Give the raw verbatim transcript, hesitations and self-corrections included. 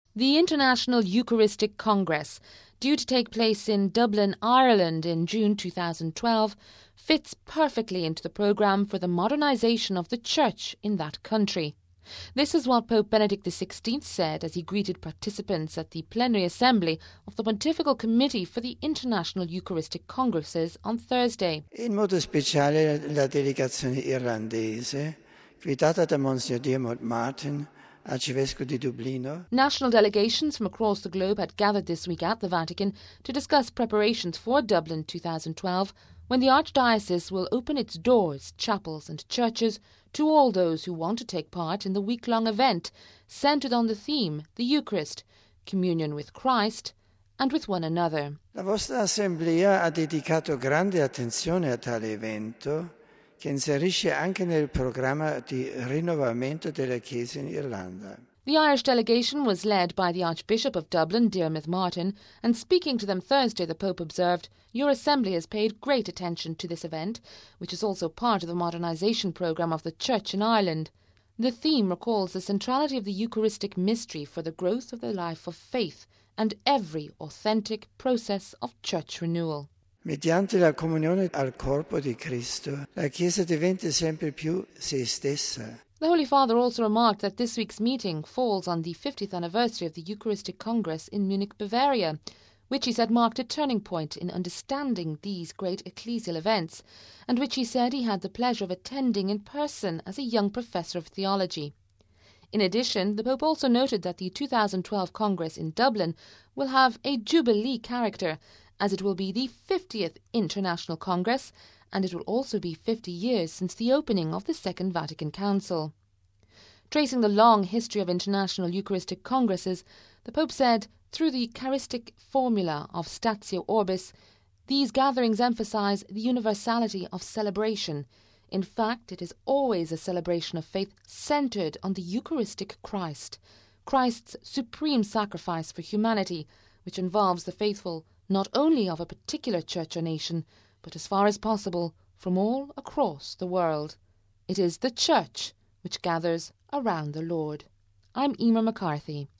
The International Eucharistic Congress, due to take place in Dublin, Ireland in June two thousand twelve, fits perfectly into the programme for the modernisation of the Church in that country. This is what Pope Benedict the sixteenth said as he greeted participants at the plenary assembly of the Pontifical Committee for the International Eucharistic Congresses on Thursday. In modo speciale la delegazione irlandese, guidata da Monsignor Diarmuid Martin, Arcivescovo di Dublino. National delegations from across the globe had gathered this week at the Vatican to discuss preparations for Dublin two thousand twelve, when the Archdiocese will open its doors, chapels and churches to all those who want to take part in the week-long event centred on the theme, the Eucharist, communion with Christ and with one another. La vostra Assemblea ha dedicato grande attenzione a tale evento, che inserisce anche nel programma di rinnovamento della Chiesa in Irlanda. The Irish delegation was led by the Archbishop of Dublin, Diarmuid Martin, and speaking to them Thursday, the Pope observed, "Your Assembly has paid great attention to this event, which is also part of the modernisation programme of the Church in Ireland. The theme recalls the centrality of the Eucharistic mystery for the growth of the life of faith and every authentic process of church renewal." Mediante la comunione al corpo di Cristo, la Chiesa diventa sempre più se stessa. The Holy Father also remarked that this week's meeting falls on the fiftieth anniversary of the Eucharistic Congress in Munich, Bavaria, which he said marked a turning point in understanding these great ecclesial events, and which he said he had the pleasure of attending in person as a young professor of theology. In addition, the Pope also noted that the two thousand twelve Congress in Dublin will have a jubilee character, as it will be the fiftieth International Congress, and it will also be fifty years since the opening of the Second Vatican Council. Tracing the long history of international Eucharistic Congresses, the Pope said, through the charistic formula of Statio Orbis, these gatherings emphasise the universality of celebration. In fact, it is always a celebration of faith centred on the Eucharistic Christ, Christ's supreme sacrifice for humanity, which involves the faithful not only of a particular church or nation, but as far as possible from all across the world. It is the Church which gathers around the Lord. I'm Emer McCarthy.